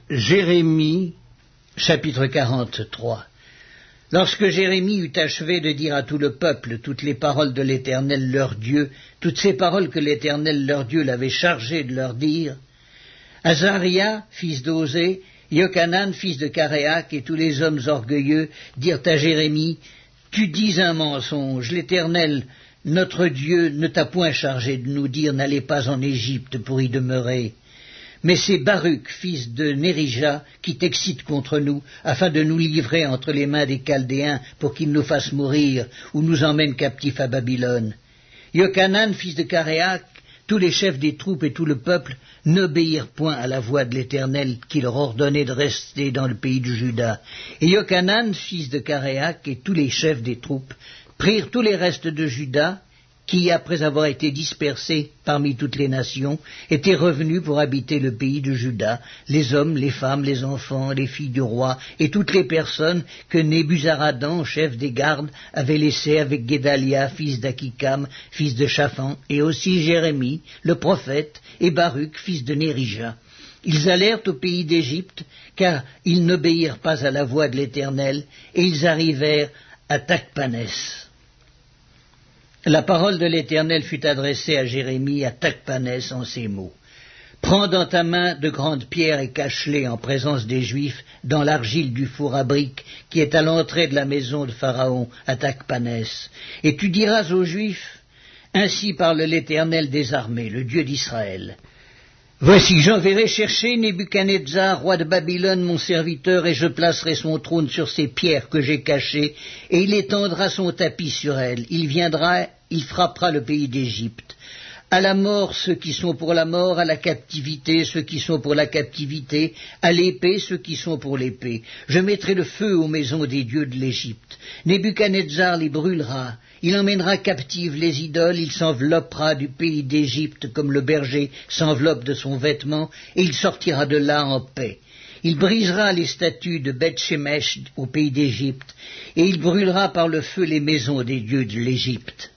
Jérémie, chapitre 43. Lorsque Jérémie eut achevé de dire à tout le peuple toutes les paroles de l'Éternel leur Dieu, toutes ces paroles que l'Éternel leur Dieu l'avait chargé de leur dire, Azaria, fils d'Osée, Yochanan, fils de Caréac, et tous les hommes orgueilleux dirent à Jérémie, « Tu dis un mensonge, l'Éternel, notre Dieu, ne t'a point chargé de nous dire, n'allez pas en Égypte pour y demeurer. Mais c'est Baruch, fils de Nérija, qui t'excite contre nous, afin de nous livrer entre les mains des Chaldéens, pour qu'ils nous fassent mourir, ou nous emmènent captifs à Babylone. Yochanan, fils de Caréac, tous les chefs des troupes et tout le peuple n'obéirent point à la voix de l'Éternel qui leur ordonnait de rester dans le pays de Juda. Et Yochanan, fils de Caréac, et tous les chefs des troupes prirent tous les restes de Juda, qui, après avoir été dispersés parmi toutes les nations, étaient revenus pour habiter le pays de Juda, les hommes, les femmes, les enfants, les filles du roi, et toutes les personnes que Nebuzaradan, chef des gardes, avait laissées avec Guédalia, fils d'Akikam, fils de Shaphan, et aussi Jérémie, le prophète, et Baruch, fils de Nérija. Ils allèrent au pays d'Égypte, car ils n'obéirent pas à la voix de l'Éternel, et ils arrivèrent à Tachpanès. La parole de l'Éternel fut adressée à Jérémie à Tachpanès en ces mots. « Prends dans ta main de grandes pierres et cache-les en présence des Juifs dans l'argile du four à briques qui est à l'entrée de la maison de Pharaon à Tachpanès. Et tu diras aux Juifs, « Ainsi parle l'Éternel des armées, le Dieu d'Israël. Voici, j'enverrai chercher Nebuchadnezzar, roi de Babylone, mon serviteur, et je placerai son trône sur ces pierres que j'ai cachées, et il étendra son tapis sur elles. Il viendra, il frappera le pays d'Égypte. À la mort, ceux qui sont pour la mort, à la captivité, ceux qui sont pour la captivité, à l'épée, ceux qui sont pour l'épée. Je mettrai le feu aux maisons des dieux de l'Égypte. Nebuchadnezzar les brûlera. Il emmènera captives les idoles, il s'enveloppera du pays d'Égypte comme le berger s'enveloppe de son vêtement, et il sortira de là en paix. Il brisera les statues de Beth-Shemesh au pays d'Égypte, et il brûlera par le feu les maisons des dieux de l'Égypte.